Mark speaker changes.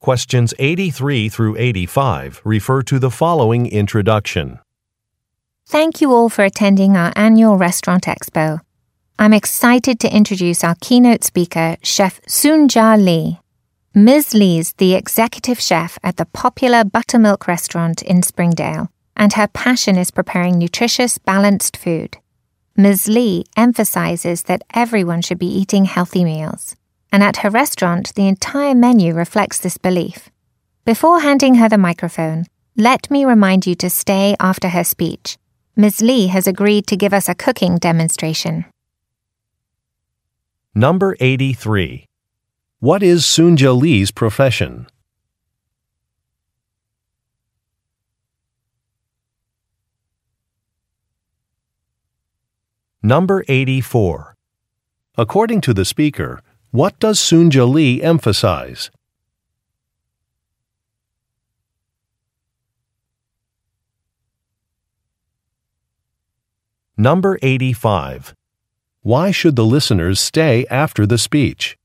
Speaker 1: Questions 83 through 85 refer to the following introduction.
Speaker 2: Thank you all for attending our annual Restaurant Expo. I'm excited to introduce our keynote speaker, Chef Soonja Lee. Ms. Lee's the executive chef at the popular Buttermilk restaurant in Springdale, and her passion is preparing nutritious, balanced food. Ms. Lee emphasizes that everyone should be eating healthy meals, and at her restaurant, the entire menu reflects this belief. Before handing her the microphone, let me remind you to stay after her speech. Ms. Lee has agreed to give us a cooking demonstration.
Speaker 1: Number 83. What is Soonja Lee's profession? Number 84. According to the speaker, what does Soonja Lee emphasize? Number 85. Why should the listeners stay after the speech?